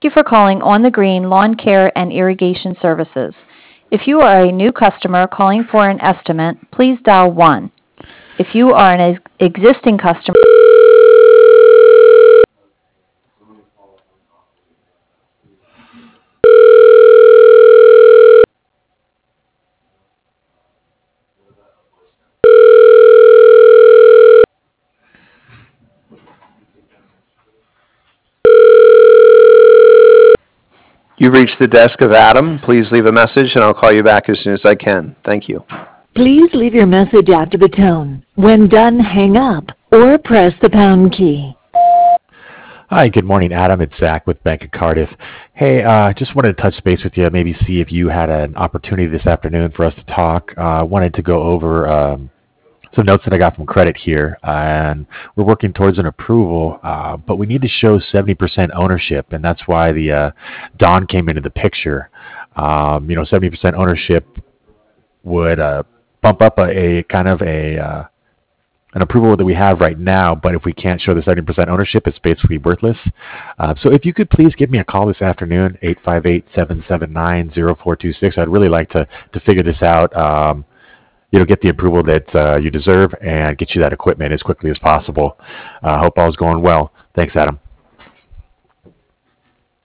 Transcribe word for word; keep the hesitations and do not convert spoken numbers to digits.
Thank you for calling On the Green Lawn Care and Irrigation Services. If you are a new customer calling for an estimate, please dial one. If you are an ex- existing customer, You've reached the desk of Adam. Please leave a message and I'll call you back as soon as I can. Thank you. Please leave your message after the tone. When done, hang up or press the pound key. Hi, good morning, Adam. It's Zach with Bank of Cardiff. Hey, uh, just wanted to touch base with you, maybe see if you had an opportunity this afternoon for us to talk. Uh, wanted to go over um, some notes that I got from credit here, and we're working towards an approval, uh, but we need to show seventy percent ownership, and that's why the uh, Don came into the picture. Um, you know, seventy percent ownership would uh, bump up a, a kind of a uh, an approval that we have right now, but if we can't show the seventy percent ownership, it's basically worthless. Uh, so if you could please give me a call this afternoon, eight five eight, seven seven nine, zero four two six. I'd really like to to figure this out, um, you know, get the approval that uh, you deserve and get you that equipment as quickly as possible. I uh, hope all's going well. Thanks, Adam.